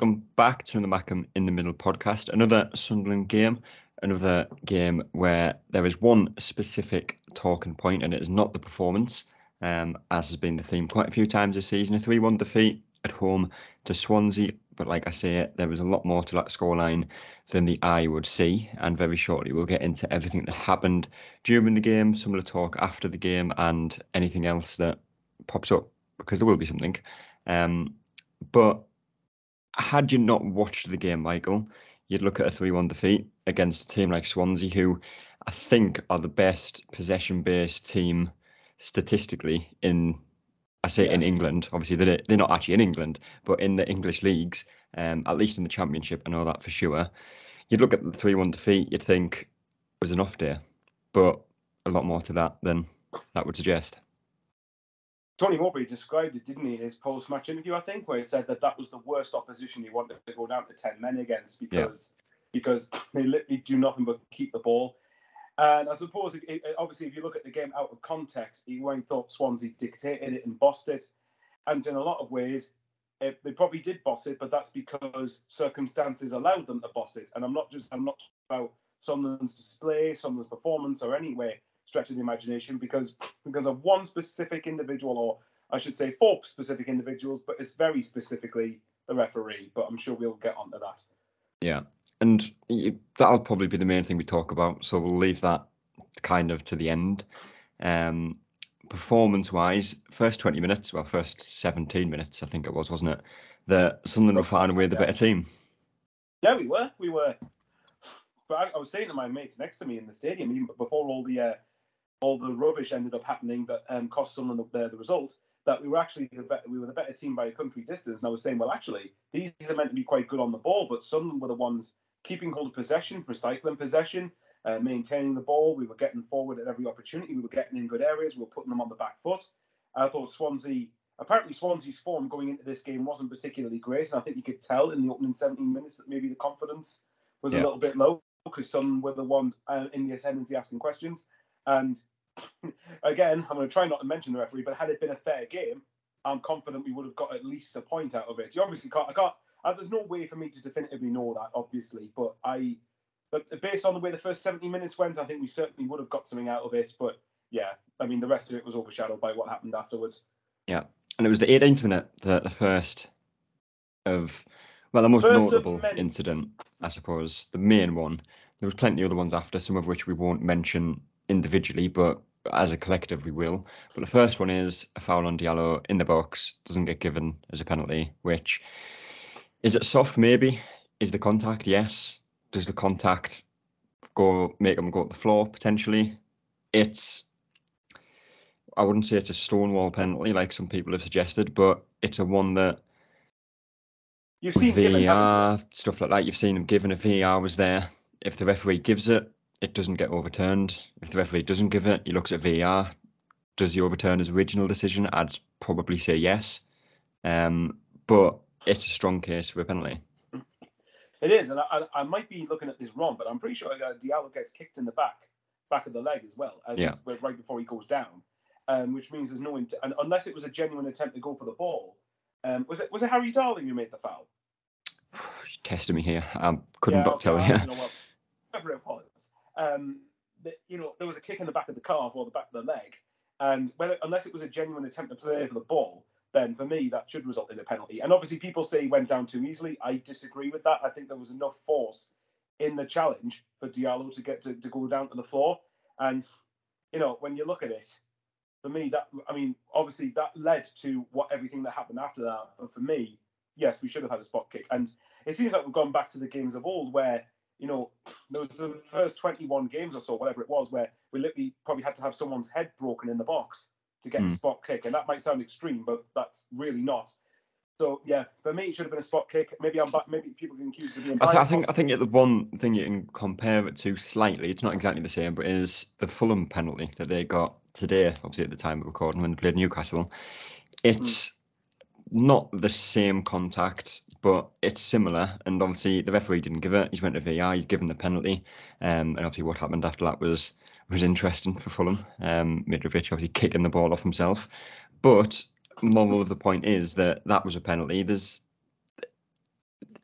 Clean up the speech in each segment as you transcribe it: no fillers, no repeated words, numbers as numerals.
welcome back to another Mackem in the Middle podcast. Another Sunderland game, another game where there is one specific talking point, and it is not the performance, as has been the theme quite a few times this season. A 3-1 defeat at home to Swansea, but like I say, there was a lot more to that scoreline than the eye would see, and very shortly we'll get into everything that happened during the game, some of the talk after the game, and anything else that pops up, because there will be something. But had you not watched the game, Michael, you'd look at a 3-1 defeat against a team like Swansea, who I think are the best possession-based team statistically in England. Obviously, they're not actually in England, but in the English leagues, at least in the Championship, I know that for sure. You'd look at the 3-1 defeat, you'd think it was an off day, but a lot more to that than that would suggest. Tony Mowbray described it, didn't he, in his post-match interview, I think, where he said that was the worst opposition he wanted to go down to 10 men against because they literally do nothing but keep the ball. And I suppose, obviously, if you look at the game out of context, you won't thought Swansea dictated it and bossed it. And in a lot of ways, they probably did boss it, but that's because circumstances allowed them to boss it. And I'm not talking about Sunderland's display, Sunderland's performance, or any way stretch of the imagination, because of one specific individual, or I should say 4 specific individuals, but it's very specifically the referee. But I'm sure we'll get onto that. Yeah, and that'll probably be the main thing we talk about, so we'll leave that kind of to the end. Performance-wise, first 17 minutes, I think it was, wasn't it? The Sunderland were far and away the better team. Yeah, we were. But I was saying to my mates next to me in the stadium, even before all the rubbish ended up happening that cost Sunderland the result, that we were actually the better team by a country distance. And I was saying, well, actually, these are meant to be quite good on the ball, but Sunderland were the ones keeping hold of possession, recycling possession, maintaining the ball. We were getting forward at every opportunity. We were getting in good areas. We were putting them on the back foot. I thought Swansea's form going into this game wasn't particularly great. And I think you could tell in the opening 17 minutes that maybe the confidence was a little bit low, because Sunderland were the ones in the ascendancy asking questions. And again, I'm going to try not to mention the referee, but had it been a fair game, I'm confident we would have got at least a point out of it. You obviously can't. There's no way for me to definitively know that, obviously, but based on the way the first 70 minutes went, I think we certainly would have got something out of it. But yeah, I mean, the rest of it was overshadowed by what happened afterwards. Yeah, and it was the 18th minute, the first of, well, the most notable incident, I suppose, the main one. There was plenty of other ones after, some of which we won't mention individually, but as a collective we will. But the first one is a foul on Diallo in the box, doesn't get given as a penalty, which, is it soft? Maybe. Is the contact? Yes. Does the contact make them go to the floor? Potentially. I wouldn't say it's a stonewall penalty like some people have suggested, but it's a one that you've seen VAR, stuff like that. You've seen them given. If VAR was there, if the referee gives it, it doesn't get overturned. If the referee doesn't give it, he looks at VAR. Does he overturn his original decision? I'd probably say yes. But it's a strong case for a penalty. It is, and I might be looking at this wrong, but I'm pretty sure Diallo gets kicked in the back of the leg as well, right before he goes down, which means there's no and unless it was a genuine attempt to go for the ball. Was it Harry Darling who made the foul? You're testing me here. I couldn't tell you. Whatever it was. There was a kick in the back of the calf or the back of the leg, and unless it was a genuine attempt to play for the ball, then for me that should result in a penalty. And obviously people say he went down too easily. I disagree with that. I think there was enough force in the challenge for Diallo to get to go down to the floor. And when you look at it, for me obviously that led to everything that happened after that. And for me, yes, we should have had a spot kick. And it seems like we've gone back to the games of old where there was the first 21 games or so, whatever it was, where we literally probably had to have someone's head broken in the box to get a spot kick. And that might sound extreme, but that's really not. So, yeah, for me, it should have been a spot kick. Maybe people can accuse of being biased. I think the one thing you can compare it to slightly, it's not exactly the same, but is the Fulham penalty that they got today, obviously at the time of recording when they played Newcastle. It's not the same contact, but it's similar. And obviously the referee didn't give it. He's went to VAR. He's given the penalty. And obviously what happened after that was interesting for Fulham. Mitrovic obviously kicking the ball off himself. But moral of the point is that was a penalty.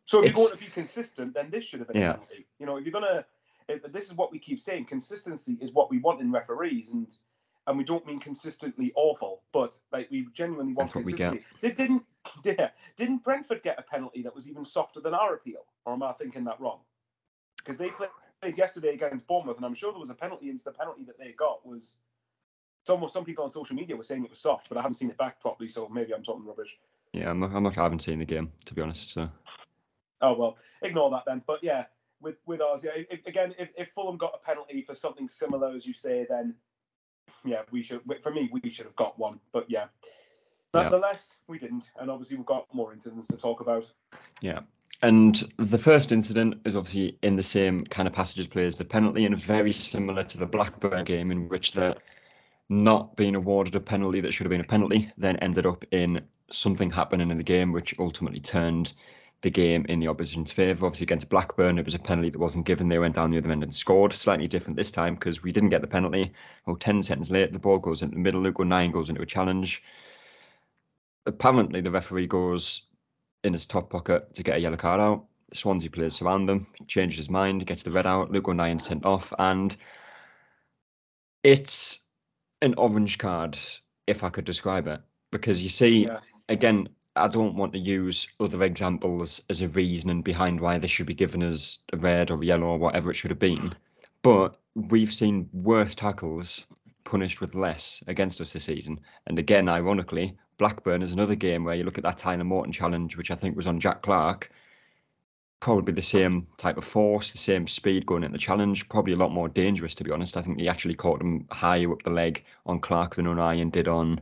So if you're going to be consistent, then this should have been Yeah. a penalty. You know, if you're gonna, this is what we keep saying. Consistency is what we want in referees, and we don't mean consistently awful, but like we genuinely want That's what we get. consistency. Didn't Brentford get a penalty that was even softer than our appeal, or am I thinking that wrong? Because they played yesterday against Bournemouth, and I'm sure there was a penalty, and the penalty that they got was some people on social media were saying it was soft, but I haven't seen it back properly, so maybe I'm talking rubbish. Yeah, I haven't seen the game, to be honest. So. Oh well, ignore that then. But yeah, with ours, yeah. If Fulham got a penalty for something similar as you say, then yeah, we should. For me, we should have got one. But yeah, nonetheless, we didn't, and obviously we've got more incidents to talk about. Yeah. And the first incident is obviously in the same kind of passage as play as the penalty, and very similar to the Blackburn game, in which they're not being awarded a penalty that should have been a penalty, then ended up in something happening in the game, which ultimately turned the game in the opposition's favour. Obviously, against Blackburn, it was a penalty that wasn't given. They went down the other end and scored. Slightly different this time because we didn't get the penalty. 10 seconds later, the ball goes into the middle. Luke O'Nien goes into a challenge. Apparently, the referee goes in his top pocket to get a yellow card out. The Swansea players surround them. He changes his mind, gets the red out. Luke O'Nien sent off, and it's an orange card, if I could describe it, because you see, again, I don't want to use other examples as a reasoning behind why this should be given as a red or yellow or whatever it should have been, but we've seen worse tackles punished with less against us this season. And again, ironically, Blackburn is another game where you look at that Tyler Morton challenge, which I think was on Jack Clarke, probably the same type of force, the same speed going into the challenge, probably a lot more dangerous, to be honest. I think he actually caught him higher up the leg on Clarke than O'Nien did on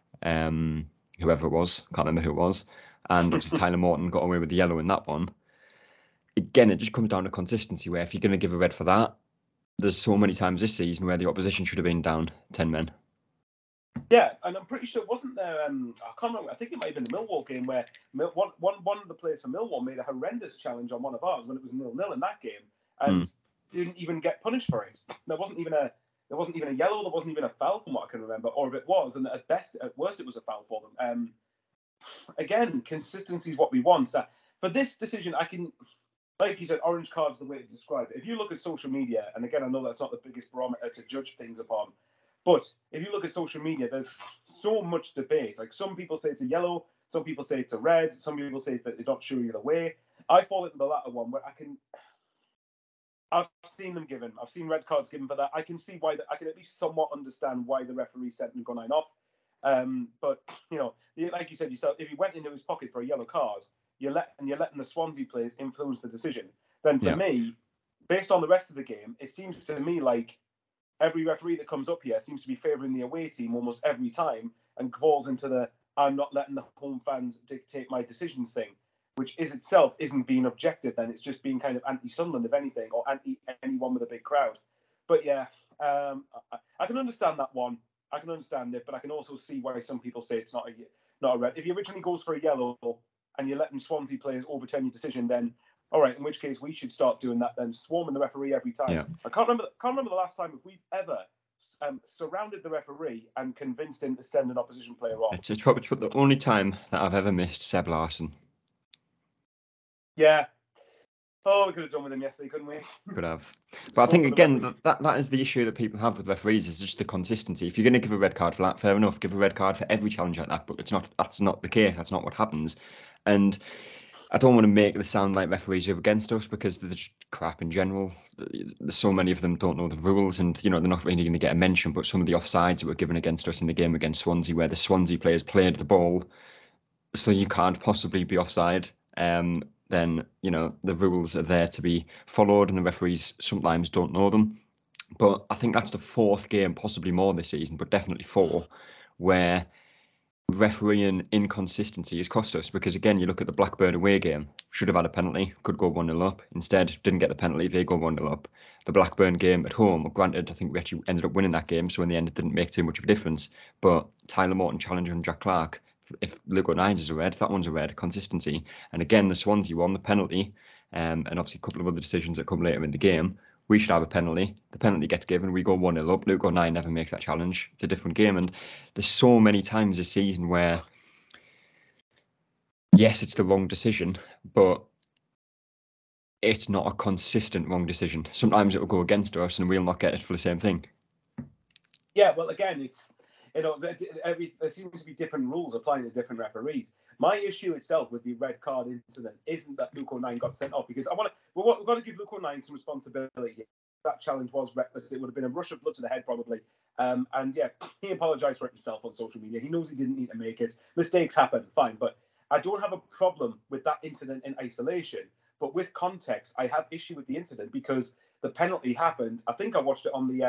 whoever it was. Can't remember who it was. And obviously Tyler Morton got away with the yellow in that one. Again, it just comes down to consistency, where if you're going to give a red for that, there's so many times this season where the opposition should have been down 10 men. Yeah, and I'm pretty sure, wasn't there, I can't remember, I think it might have been the Millwall game where one of the players for Millwall made a horrendous challenge on one of ours when it was 0-0 in that game and didn't even get punished for it. There wasn't even a yellow, there wasn't even a foul from what I can remember, or if it was, and at worst it was a foul for them. Again, consistency is what we want. For this decision, I can, like you said, orange card's the way to describe it. If you look at social media, and again, I know that's not the biggest barometer to judge things upon, but if you look at social media, there's so much debate. Like some people say it's a yellow, some people say it's a red, some people say that they don't show you the way. I fall into the latter one where I've seen red cards given for that. I can see why I can at least somewhat understand why the referee sent Luke O'Nien off. But you know, like you said yourself, if he went into his pocket for a yellow card, you're letting the Swansea players influence the decision. Then for me, based on the rest of the game, it seems to me like every referee that comes up here seems to be favouring the away team almost every time and falls into the I'm not letting the home fans dictate my decisions thing, which itself isn't being objective then. It's just being kind of anti-Sunderland, if anything, or anti-anyone with a big crowd. But yeah, I can understand that one. I can understand it, but I can also see why some people say it's not a red. If he originally goes for a yellow and you're letting Swansea players overturn your decision, then all right, in which case we should start doing that then, swarming the referee every time. Yeah. I can't remember the last time if we've ever surrounded the referee and convinced him to send an opposition player off. It's probably the only time that I've ever missed Seb Larson. Yeah. Oh, we could have done with him yesterday, couldn't we? Could have. But I think, again, that is the issue that people have with referees, is just the consistency. If you're going to give a red card for that, fair enough, give a red card for every challenge like that, but that's not the case. That's not what happens. And I don't want to make it sound like referees are against us, because they're just crap in general. So many of them don't know the rules, and they're not really going to get a mention. But some of the offsides that were given against us in the game against Swansea, where the Swansea players played the ball, so you can't possibly be offside, then the rules are there to be followed, and the referees sometimes don't know them. But I think that's the fourth game, possibly more this season, but definitely 4, where refereeing inconsistency has cost us. Because again, you look at the Blackburn away game, should have had a penalty, could go 1-0 up, instead didn't get the penalty, they go 1-0 up. The Blackburn game at home, granted, I think we actually ended up winning that game, so in the end it didn't make too much of a difference, but Tyler Morton challenging Jack Clarke, if Luke O'Nien is a red, that one's a red. Consistency. And again, the Swansea one, the penalty, and obviously a couple of other decisions that come later in the game, we should have a penalty. The penalty gets given, we go 1-0 up. Luke O'Nien never makes that challenge. It's a different game. And there's so many times this season where, yes, it's the wrong decision, but it's not a consistent wrong decision. Sometimes it'll go against us and we'll not get it for the same thing. Yeah, well, again, it's there seems to be different rules applying to different referees. My issue itself with the red card incident isn't that Luke O'Nien got sent off, because we've got to give Luke O'Nien some responsibility. That challenge was reckless. It would have been a rush of blood to the head probably. And yeah, he apologised for it himself on social media. He knows he didn't need to make it. Mistakes happen, fine. But I don't have a problem with that incident in isolation. But with context, I have issue with the incident because the penalty happened. I think I watched it on the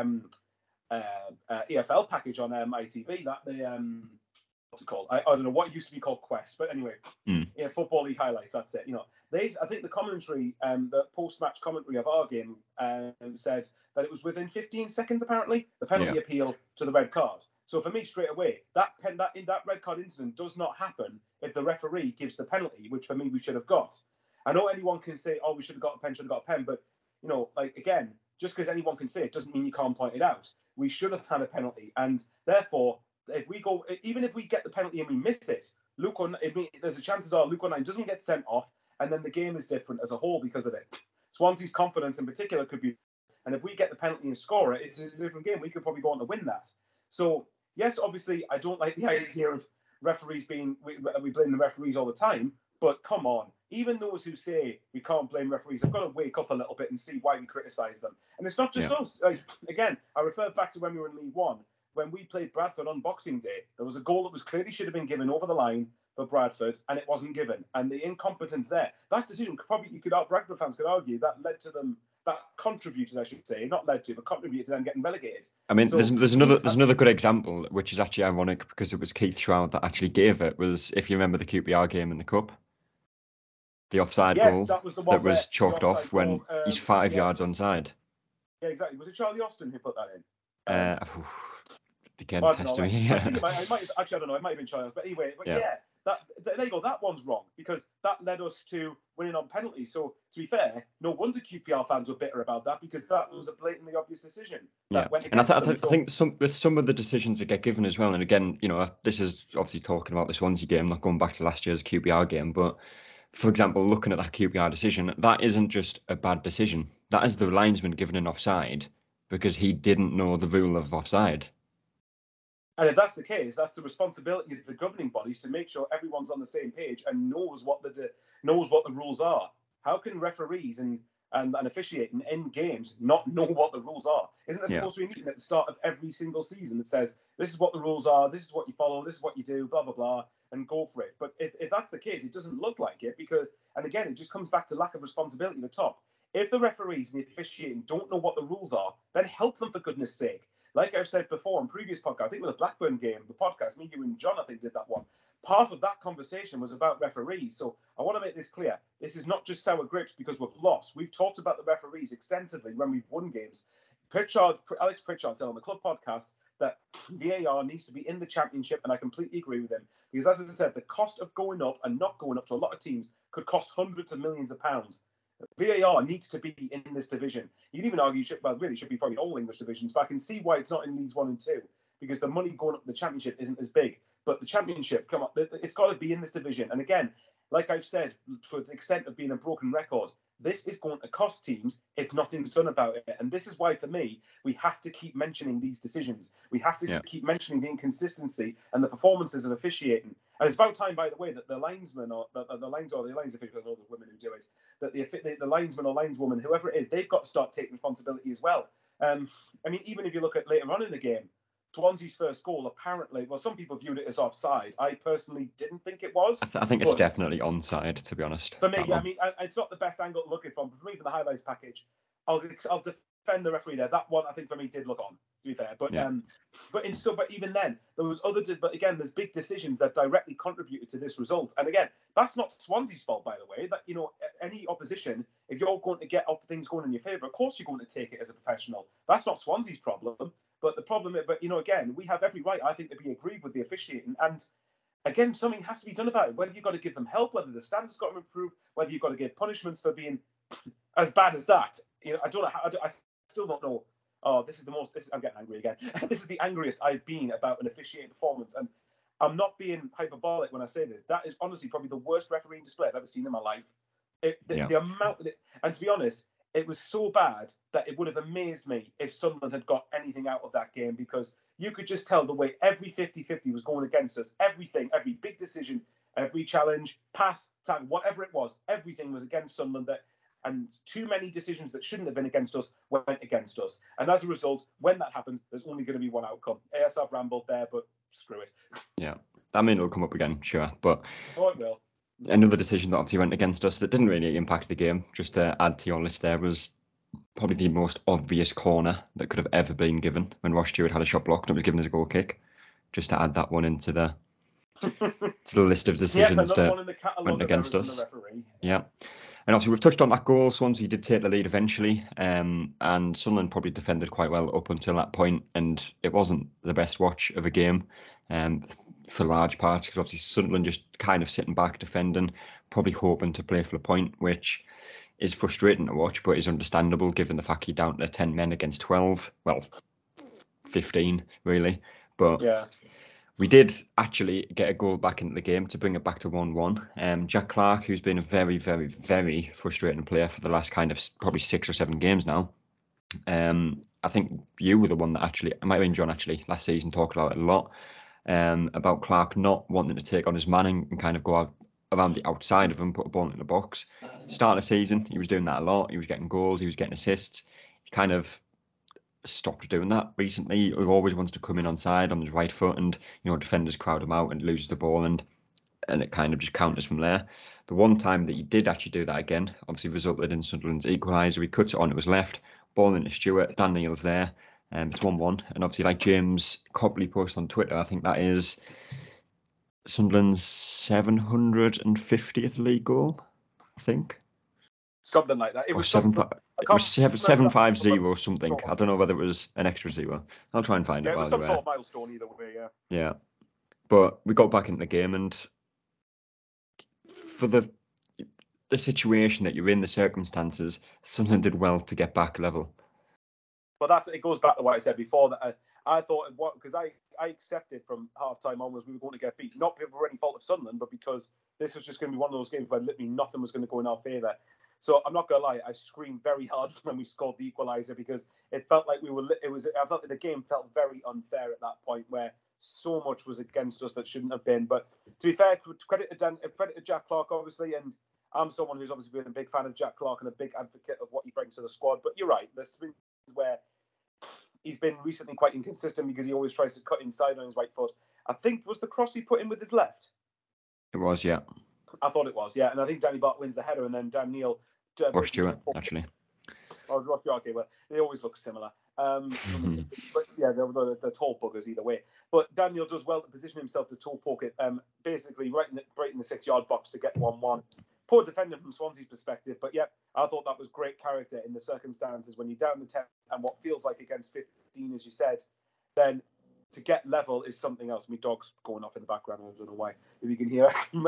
EFL package on ITV. That the what's it called? I don't know what it used to be called, Quest, but anyway, yeah, Football League highlights. That's it. I think the commentary, the post-match commentary of our game, said that it was within 15 seconds. Apparently, the penalty appeal to the red card. So for me, straight away, that red card incident does not happen if the referee gives the penalty, which for me we should have got. I know anyone can say, "Oh, we should have got a pen, should have got a pen," but again, just because anyone can say it doesn't mean you can't point it out. We should have had a penalty, and therefore, even if we get the penalty and we miss it, there's a chances are Luke O'Nien doesn't get sent off, and then the game is different as a whole because of it. Swansea's confidence in particular could be, and if we get the penalty and score it, it's a different game. We could probably go on to win that. So yes, obviously, I don't like the idea of referees we blame the referees all the time, but come on. Even those who say we can't blame referees have got to wake up a little bit and see why we criticise them. And it's not just us. Again, I refer back to when we were in League One. When we played Bradford on Boxing Day, there was a goal that clearly should have been given over the line for Bradford, and it wasn't given. And the incompetence there, that decision, Bradford fans could argue that led to them, that contributed, I should say, not led to, but contributed to them getting relegated. I mean, so, there's another good example, which is actually ironic because it was Keith Shroud that actually gave it, was, if you remember the QPR game in the Cup. The offside goal that was chalked off when he's 5 yards onside. Yeah, exactly. Was it Charlie Austin who put that in? Again, test me. I don't know. It might have been Charlie, but anyway, there you go. That one's wrong because that led us to winning on penalties. So to be fair, no wonder QPR fans were bitter about that because that was a blatantly obvious decision. Yeah, and I think with some of the decisions that get given as well. And again, this is obviously talking about the Swansea game, not going back to last year's QPR game, but. For example, looking at that QPR decision, that isn't just a bad decision. That is the linesman given an offside because he didn't know the rule of offside. And if that's the case, that's the responsibility of the governing bodies to make sure everyone's on the same page and knows what the rules are. How can referees and officiating in games not know what the rules are? Isn't there supposed to be a meeting at the start of every single season that says, this is what the rules are, this is what you follow, this is what you do, blah, blah, blah, and go for it? But if that's the case, it doesn't look like it because, and again, it just comes back to lack of responsibility at the top. If the referees and the officiating don't know what the rules are, then help them for goodness sake. Like I've said before in previous podcasts, I think with the Blackburn game, the podcast, me, you, and John, I think, did that one. Part of that conversation was about referees. So I want to make this clear. This is not just sour grapes because we've lost. We've talked about the referees extensively when we've won games. Alex Pritchard said on the club podcast that VAR needs to be in the Championship, and I completely agree with him. Because as I said, the cost of going up and not going up to a lot of teams could cost hundreds of millions of pounds. VAR needs to be in this division. You can even argue should be probably in all English divisions, but I can see why it's not in Leagues 1 and 2 because the money going up the Championship isn't as big. But the Championship, come on, it's got to be in this division. And again, like I've said, to the extent of being a broken record, this is going to cost teams if nothing's done about it. And this is why, for me, we have to keep mentioning these decisions. We have to keep mentioning the inconsistency and the performances of officiating. And it's about time, by the way, that the linesman or the lines officials, all the women who do it, that the linesman or lineswoman, whoever it is, they've got to start taking responsibility as well. I mean, even if you look at later on in the game, Swansea's first goal, apparently, well, some people viewed it as offside. I personally didn't think it was. I think it's definitely onside, to be honest. For me, I mean, it's not the best angle to look at from. But for me, for the highlights package, I'll defend the referee there. That one, I think, for me, did look on, to be fair. But but even then, there was but again, there's big decisions that directly contributed to this result. And again, that's not Swansea's fault, by the way. That any opposition, if you're going to get things going in your favour, of course you're going to take it as a professional. That's not Swansea's problem. But the problem is, again, we have every right, I think, to be aggrieved with the officiating. And again, something has to be done about it. Whether you've got to give them help, whether the standards got to improve, whether you've got to give punishments for being as bad as that. I don't know. I still don't know. Oh, I'm getting angry again. This is the angriest I've been about an officiating performance. And I'm not being hyperbolic when I say this. That is honestly probably the worst refereeing display I've ever seen in my life. The amount, and to be honest, it was so bad that it would have amazed me if Sunderland had got anything out of that game, because you could just tell the way every 50-50 was going against us. Everything, every big decision, every challenge, pass, tag, whatever it was, everything was against Sunderland. And too many decisions that shouldn't have been against us went against us. And as a result, when that happens, there's only going to be one outcome. Yes, I've rambled there, but screw it. Yeah, I mean, it'll come up again, sure. But it will. Another decision that obviously went against us that didn't really impact the game, just to add to your list there, was probably the most obvious corner that could have ever been given when Ross Stewart had a shot blocked and it was given as a goal kick. Just to add that one into the list of decisions that went against us. Yeah. And obviously, we've touched on that goal. Swansea did take the lead eventually, and Sunderland probably defended quite well up until that point, and it wasn't the best watch of a game for large parts, because obviously Sunderland just kind of sitting back, defending, probably hoping to play for the point, which is frustrating to watch, but is understandable given the fact you're down to 10 men against 12. Well, 15, really. But yeah. We did actually get a goal back into the game to bring it back to 1-1. Jack Clarke, who's been a very, very, very frustrating player for the last kind of probably 6 or 7 games now. I think you were the one that actually, it might have been John actually, last season talked about it a lot, about Clarke not wanting to take on his man and kind of go out around the outside of him, put a ball in the box. Start of the season, he was doing that a lot. He was getting goals, he was getting assists. He kind of stopped doing that recently. He always wants to come in onside on his right foot, and defenders crowd him out and loses the ball, and it kind of just counters from there. The one time that he did actually do that again obviously resulted in Sunderland's equaliser. He cuts it on, it was left, ball into Stewart, Dan Neil's there, it's 1-1. And obviously, like James Copley posted on Twitter, I think that is Sunderland's 750th league goal, I think. Something like that. It was 750 or something. I don't know whether it was an extra zero. I'll try and find it. It was some sort of milestone either way, yeah. Yeah. But we got back into the game, and for the situation that you're in, the circumstances, Sunderland did well to get back level. But it goes back to what I said before, that I thought, because I accepted from half-time onwards we were going to get beat, not for any fault of Sunderland, but because this was just going to be one of those games where literally nothing was going to go in our favour. So I'm not gonna lie, I screamed very hard when we scored the equaliser, because it felt like I felt like the game felt very unfair at that point, where so much was against us that shouldn't have been. But to be fair, credit to Jack Clarke, obviously, and I'm someone who's obviously been a big fan of Jack Clarke and a big advocate of what he brings to the squad. But you're right, there's things where he's been recently quite inconsistent because he always tries to cut inside on his right foot. I think was the cross he put in with his left. It was, yeah. I thought it was, yeah. And I think Danny Bart wins the header, and then Dan Neil. Or Stewart, actually. Oh, Ross Stewart, okay, well, they always look similar. But yeah, they're tall buggers either way. But Daniel does well to position himself to toe poke it, basically right in the 6-yard box to get 1-1. Poor defender from Swansea's perspective, but yeah, I thought that was great character in the circumstances when you're down to 10 and what feels like against 15, as you said, then to get level is something else. My dog's going off in the background, I don't know why, if you can hear.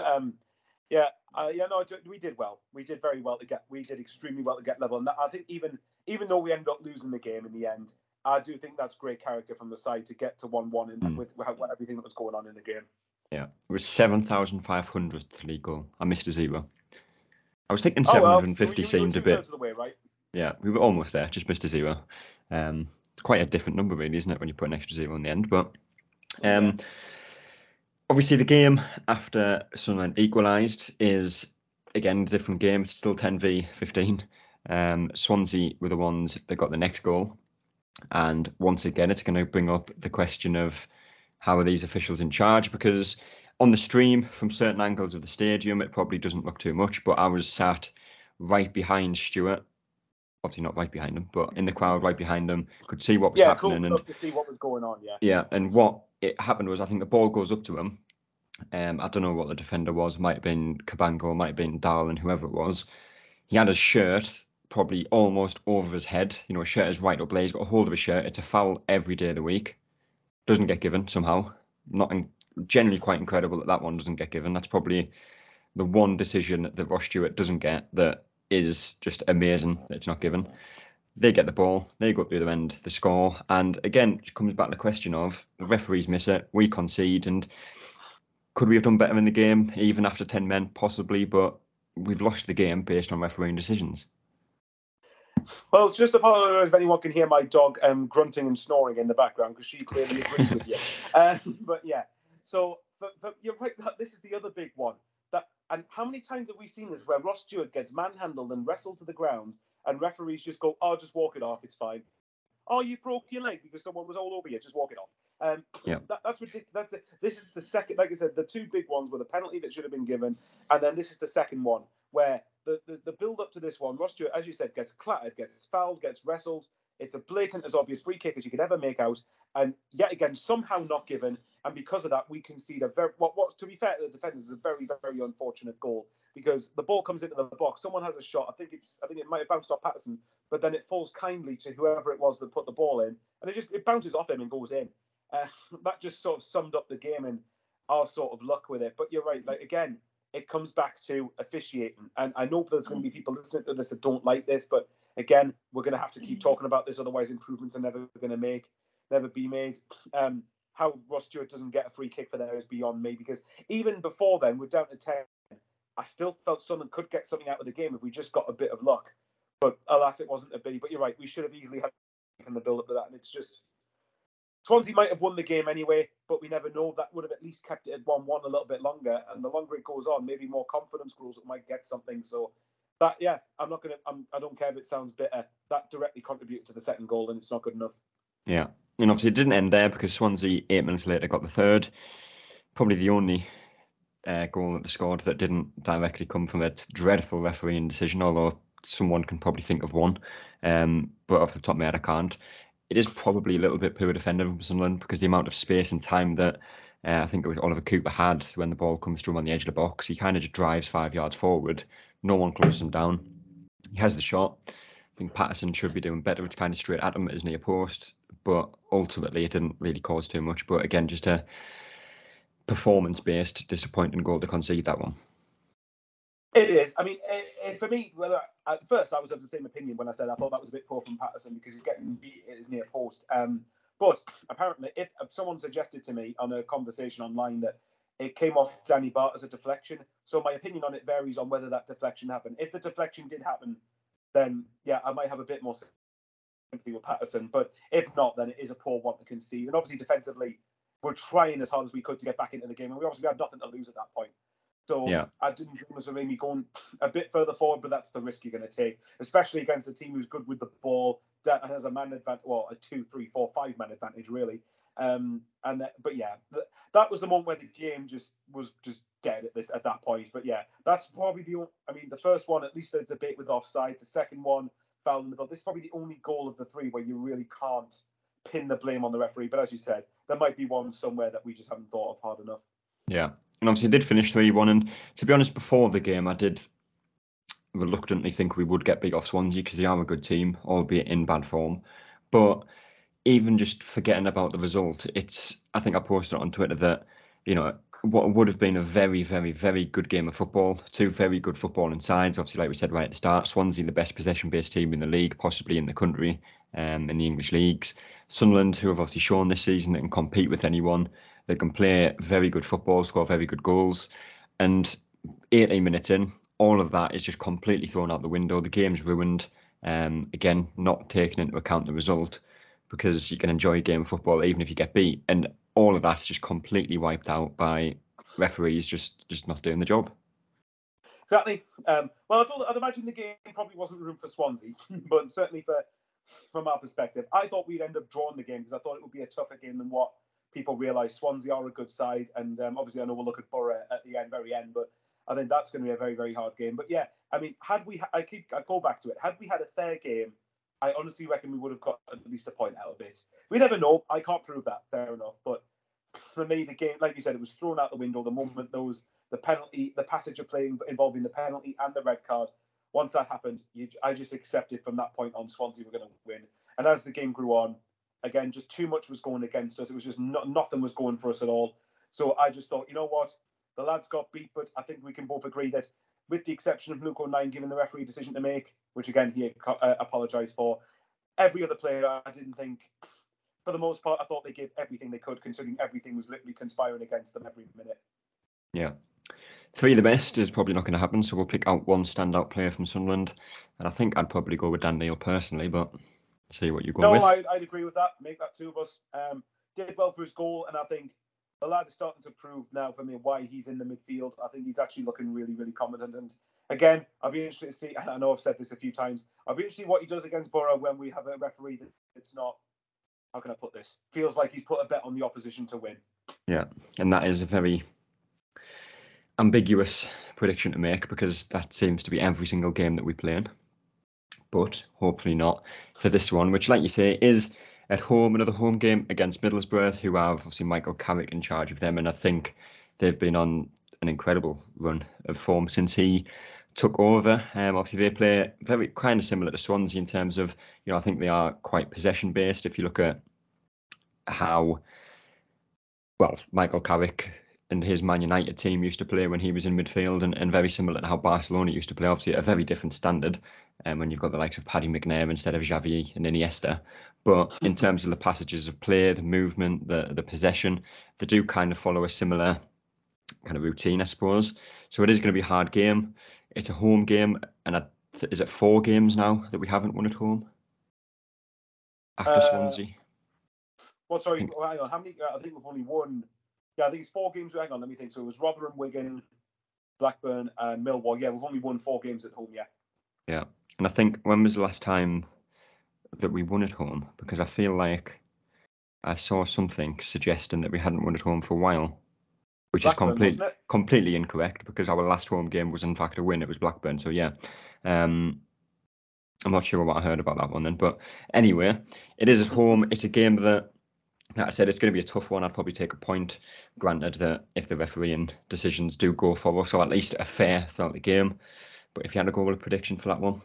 We did well. We did very well we did extremely well to get level. And I think even though we ended up losing the game in the end, I do think that's great character from the side to get to 1-1 with everything that was going on in the game. Yeah, it was 7,500th league goal. I missed a zero. I was thinking 750 seemed a bit. The way, right? Yeah, we were almost there. Just missed a zero. Quite a different number, really, isn't it, when you put an extra zero in the end? But obviously, the game after Sunderland equalised is, again, a different game. It's still 10v15. Swansea were the ones that got the next goal. And once again, it's going to bring up the question of how are these officials in charge? Because on the stream, from certain angles of the stadium, it probably doesn't look too much. But I was sat right behind Stewart. Obviously not right behind him, but in the crowd right behind him. Could see what was happening. Cool and to see what was going on, yeah. Yeah, and what it happened was, I think the ball goes up to him. I don't know what the defender was. Might have been Cabango, might have been Darlin, whoever it was. He had his shirt probably almost over his head. His shirt is right up there. He's got a hold of his shirt. It's a foul every day of the week. Doesn't get given somehow. Generally quite incredible that one doesn't get given. That's probably the one decision that Ross Stewart doesn't get that is just amazing that it's not given. They get the ball, they go up the other end, they score, and again, it comes back to the question of the referees miss it, we concede, and could we have done better in the game, even after 10 men? Possibly, but we've lost the game based on refereeing decisions. Well, just apologise if anyone can hear my dog grunting and snoring in the background, because she clearly agrees with you. But yeah, so you're right. This is the other big one. And how many times have we seen this where Ross Stewart gets manhandled and wrestled to the ground, and referees just go, "Oh, just walk it off. It's fine." Oh, you broke your leg because someone was all over you. Just walk it off. That's ridiculous. This is the second, like I said, the two big ones were the penalty that should have been given, and then this is the second one where the build up to this one, Ross Stewart, as you said, gets clattered, gets fouled, gets wrestled. It's a blatant, as obvious free kick as you could ever make out, and yet again somehow not given. And because of that, we concede a very what to be fair to the defenders is a very, very unfortunate goal, because the ball comes into the box, someone has a shot. I think it might have bounced off Patterson, but then it falls kindly to whoever it was that put the ball in, and it bounces off him and goes in. That just sort of summed up the game and our sort of luck with it. But you're right, like again, it comes back to officiating, and I know there's going to be people listening to this that don't like this, but again, we're going to have to keep talking about this, otherwise improvements are never be made. How Ross Stewart doesn't get a free kick for there is beyond me, because even before then, we're down to 10. I still felt Sunderland could get something out of the game if we just got a bit of luck. But alas, it wasn't to be. But you're right, we should have easily had the build up to that. And it's just, Swansea might have won the game anyway, but we never know. That would have at least kept it at 1-1 a little bit longer. And the longer it goes on, maybe more confidence grows, it might get something. So that, yeah, I don't care if it sounds bitter. That directly contributed to the second goal, and it's not good enough. Yeah. And obviously it didn't end there, because Swansea 8 minutes later got the third. Probably the only goal that they scored that didn't directly come from a dreadful refereeing decision, although someone can probably think of one. But off the top of my head, I can't. It is probably a little bit poor defending from Sunderland, because the amount of space and time that I think it was Oliver Cooper had when the ball comes to him on the edge of the box, he kind of just drives 5 yards forward. No one closes him down. He has the shot. I think Patterson should be doing better. It's kind of straight at him at his near post, but ultimately it didn't really cause too much. But again, just a performance-based disappointing goal to concede that one. It is. I mean, for me, at first I was of the same opinion when I said I thought that was a bit poor from Patterson, because he's getting beat at his near post. But apparently, if someone suggested to me on a conversation online that it came off Danny Bart as a deflection, so my opinion on it varies on whether that deflection happened. If the deflection did happen, then yeah, I might have a bit more sympathy with Patterson. But if not, then it is a poor one to concede. And obviously, defensively, we're trying as hard as we could to get back into the game, and we obviously had nothing to lose at that point. So yeah. I didn't think it was maybe going a bit further forward, but that's the risk you're going to take, especially against a team who's good with the ball, that has a man advantage, well, a 2, 3, 4, 5 man advantage, really. But yeah, that was the moment where the game was dead at that point. But yeah, that's probably the first one, at least there's debate with offside. The second one, foul in the middle. This is probably the only goal of the three where you really can't pin the blame on the referee. But as you said, there might be one somewhere that we just haven't thought of hard enough. Yeah. And obviously, it did finish 3-1. And to be honest, before the game, I did reluctantly think we would get beat off Swansea, because they are a good team, albeit in bad form. But even just forgetting about the result, I think I posted it on Twitter that, what would have been a very, very, very good game of football, two very good footballing sides. Obviously, like we said right at the start, Swansea, the best possession-based team in the league, possibly in the country, in the English leagues. Sunderland, who have obviously shown this season they can compete with anyone. They can play very good football, score very good goals. And 18 minutes in, all of that is just completely thrown out the window. The game's ruined. Again, not taking into account the result, because you can enjoy a game of football even if you get beat. And all of that's just completely wiped out by referees just not doing the job. Exactly. Well, I'd imagine the game probably wasn't room for Swansea, but certainly from our perspective, I thought we'd end up drawing the game, because I thought it would be a tougher game than what people realise. Swansea are a good side, and obviously I know we'll look at Borough at the very end, but I think that's going to be a very, very hard game. But yeah, I mean, I go back to it. Had we had a fair game, I honestly reckon we would have got at least a point out of it. We never know. I can't prove that. Fair enough. But for me, the game, like you said, it was thrown out the window the moment the penalty, the passage of play involving the penalty and the red card. Once that happened, I just accepted from that point on Swansea were going to win. And as the game grew on, again, just too much was going against us. It was just nothing was going for us at all. So I just thought, you know what? The lads got beat, but I think we can both agree that, with the exception of Luke O'Nien giving the referee a decision to make, which again he apologised for, every other player, I didn't think, for the most part, I thought they gave everything they could, considering everything was literally conspiring against them every minute. Yeah. three of the best is probably not going to happen, so we'll pick out one standout player from Sunderland, and I think I'd probably go with Dan Neil personally, but see what you're going with. No, I'd agree with that. Make that two of us. Did well for his goal, and I think the lad is starting to prove now for me why he's in the midfield. I think he's actually looking really, really confident. And again, I'll be interested to see, and I know I've said this a few times, I'll be interested to see what he does against Borough when we have a referee that's not, how can I put this, feels like he's put a bet on the opposition to win. Yeah, and that is a very ambiguous prediction to make because that seems to be every single game that we play in. But hopefully not for this one, which, like you say, is at home, another home game against Middlesbrough, who have obviously Michael Carrick in charge of them. And I think they've been on an incredible run of form since he took over. Obviously, they play very kind of similar to Swansea in terms of, I think they are quite possession based. If you look at how, well, Michael Carrick and his Man United team used to play when he was in midfield, and very similar to how Barcelona used to play, obviously at a very different standard. When you've got the likes of Paddy McNair instead of Xavi and Iniesta. But in terms of the passages of play, the movement, the possession, they do kind of follow a similar kind of routine, I suppose. So it is going to be a hard game. It's a home game, and is it 4 games now that we haven't won at home after Swansea? Well, sorry, hang on. How many? I think we've only won. Yeah, I think it's 4 games. Hang on, let me think. So it was Rotherham, Wigan, Blackburn, and Millwall. Yeah, we've only won 4 games at home. Yeah. Yeah, and I think when was the last time that we won at home? Because I feel like I saw something suggesting that we hadn't won at home for a while, which Blackburn, is completely incorrect because our last home game was in fact a win. It was Blackburn. So yeah, I'm not sure what I heard about that one then. But anyway, it is at home. It's a game that I said it's going to be a tough one. I'd probably take a point, granted that if the refereeing decisions do go for us, or at least a fair throughout the game. But if you had to go with a prediction for that one?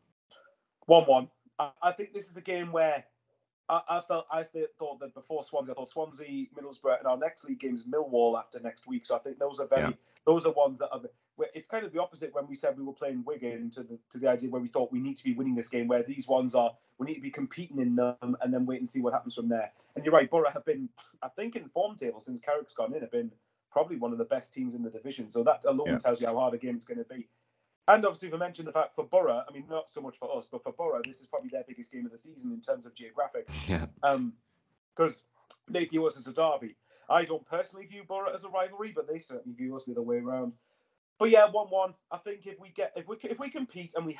1-1. I think this is a game where I thought that before Swansea, I thought Swansea, Middlesbrough, and our next league game is Millwall after next week. So I think those are those are ones that are. It's kind of the opposite when we said we were playing Wigan to the idea where we thought we need to be winning this game. Where these ones are, we need to be competing in them and then wait and see what happens from there. And you're right, Borough have been, I think, in form table since Carrick's gone in, have been probably one of the best teams in the division. So that alone tells you how hard a game it's going to be. And obviously, we mentioned the fact for Borough, I mean, not so much for us, but for Borough, this is probably their biggest game of the season in terms of geographics. Yeah. Because they view us as a derby. I don't personally view Borough as a rivalry, but they certainly view us the other way around. But yeah, 1-1. I think if we compete and we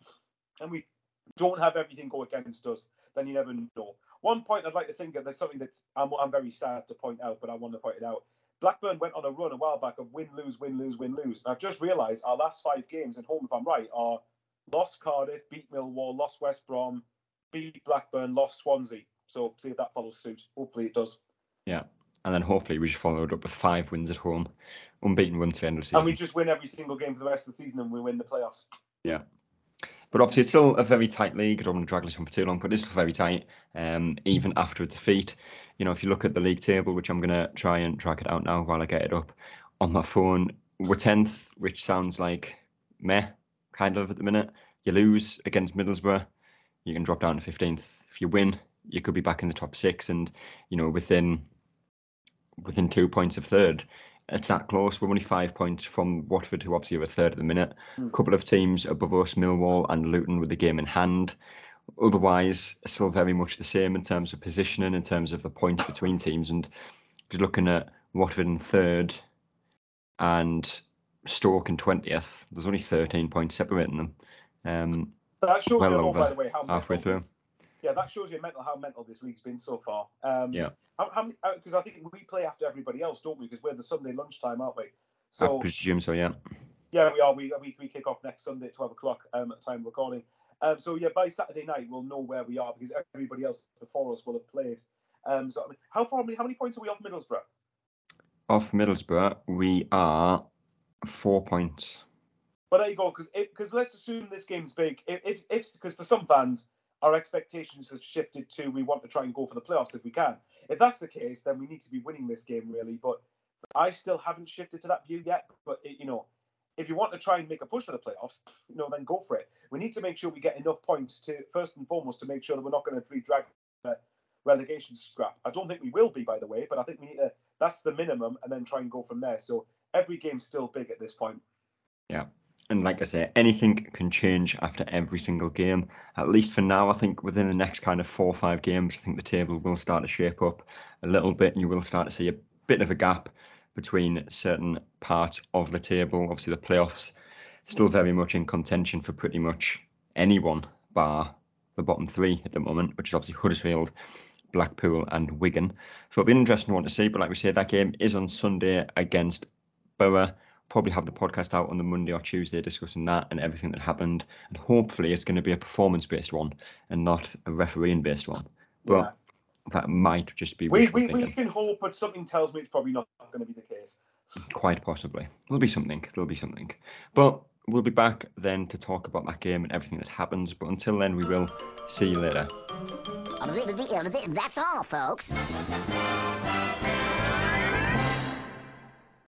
don't have everything go against us, then you never know. One point I'd like to think of, there's something that's I'm very sad to point out, but I want to point it out. Blackburn went on a run a while back of win, lose, win, lose, win, lose. And I've just realised our last 5 games at home, if I'm right, are lost Cardiff, beat Millwall, lost West Brom, beat Blackburn, lost Swansea. So see if that follows suit. Hopefully it does. Yeah. And then hopefully we just followed up with 5 wins at home, unbeaten wins to the end of the season. And we just win every single game for the rest of the season and we win the playoffs. Yeah. But obviously it's still a very tight league. I don't want to drag this on for too long, but it's still very tight, even after a defeat. If you look at the league table, which I'm going to try and drag it out now while I get it up on my phone, we're 10th, which sounds like meh, kind of at the minute. You lose against Middlesbrough, you can drop down to 15th. If you win, you could be back in the top 6 and, within 2 points of third. It's that close. We're only 5 points from Watford, who obviously are a third at the minute. A couple of teams above us, Millwall and Luton, with the game in hand. Otherwise, still very much the same in terms of positioning, in terms of the points between teams. And just looking at Watford in third and Stoke in 20th, there's only 13 points separating them. That shows you, over by the way, how halfway through. Yeah, that shows you how mental this league's been so far. Yeah. How many? Because I think we play after everybody else, don't we? Because we're the Sunday lunchtime, aren't we? So I presume so. Yeah. Yeah, we are. We kick off next Sunday at 12 o'clock at time of recording. So yeah, by Saturday night we'll know where we are because everybody else before us will have played. So I mean, how many points are we off Middlesbrough? Off Middlesbrough, we are 4 points. But there you go. Because let's assume this game's big. If because for some fans, our expectations have shifted to we want to try and go for the playoffs if we can. If that's the case, then we need to be winning this game really. But I still haven't shifted to that view yet. But if you want to try and make a push for the playoffs, then go for it. We need to make sure we get enough points to, first and foremost, to make sure that we're not going to drag the relegation scrap. I don't think we will be, by the way, but I think we need to. That's the minimum, and then try and go from there. So every game's still big at this point. Yeah. And like I say, anything can change after every single game. At least for now, I think within the next kind of 4 or 5 games, I think the table will start to shape up a little bit, and you will start to see a bit of a gap between certain parts of the table. Obviously, the playoffs still very much in contention for pretty much anyone, bar the bottom 3 at the moment, which is obviously Huddersfield, Blackpool, and Wigan. So it'll be an interesting one to see. But like we said, that game is on Sunday against Borough. Probably have the podcast out on the Monday or Tuesday discussing that and everything that happened. And hopefully it's going to be a performance-based one and not a refereeing-based one. But that might just be we can hope, but something tells me it's probably not going to be the case. Quite possibly. There'll be something. But we'll be back then to talk about that game and everything that happens. But until then, we will see you later. That's all, folks.